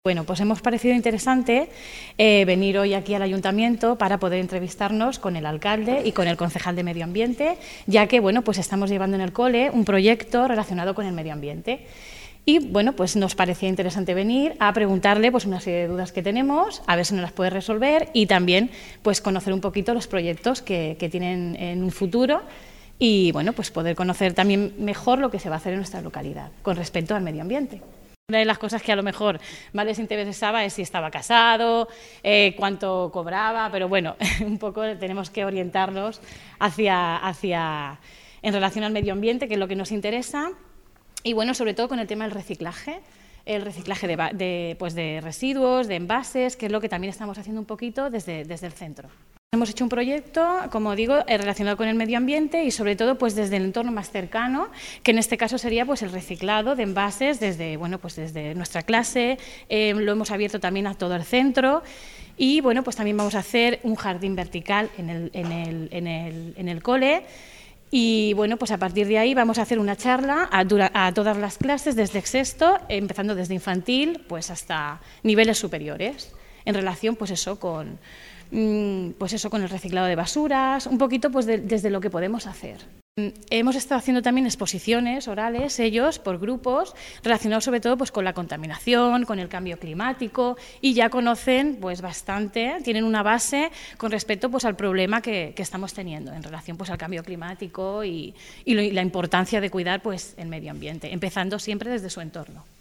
Bueno, pues hemos parecido interesante venir hoy aquí al Ayuntamiento para poder entrevistarnos con el alcalde y con el concejal de Medio Ambiente, ya que bueno, pues estamos llevando en el cole un proyecto relacionado con el medio ambiente. Y bueno, pues nos parecía interesante venir a preguntarle pues una serie de dudas que tenemos, a ver si nos las puede resolver y también pues conocer un poquito los proyectos que tienen en un futuro y bueno, pues poder conocer también mejor lo que se va a hacer en nuestra localidad con respecto al medio ambiente. Una de las cosas que a lo mejor más les interesaba es si estaba casado, cuánto cobraba, pero bueno, un poco tenemos que orientarnos en relación al medio ambiente, que es lo que nos interesa, y bueno, sobre todo con el tema del reciclaje. El reciclaje de residuos, de envases, que es lo que también estamos haciendo un poquito desde el centro. Hemos hecho un proyecto, como digo, relacionado con el medio ambiente y sobre todo pues desde el entorno más cercano, que en este caso sería pues el reciclado de envases desde nuestra clase, lo hemos abierto también a todo el centro y bueno, pues también vamos a hacer un jardín vertical en el cole. Y bueno, pues a partir de ahí vamos a hacer una charla a todas las clases desde sexto, empezando desde infantil pues hasta niveles superiores, en relación pues eso con el reciclado de basuras, un poquito pues desde lo que podemos hacer. Hemos estado haciendo también exposiciones orales, ellos, por grupos, relacionados sobre todo pues con la contaminación, con el cambio climático, y ya conocen pues bastante, tienen una base con respecto pues al problema que estamos teniendo en relación pues al cambio climático y la importancia de cuidar pues el medio ambiente, empezando siempre desde su entorno.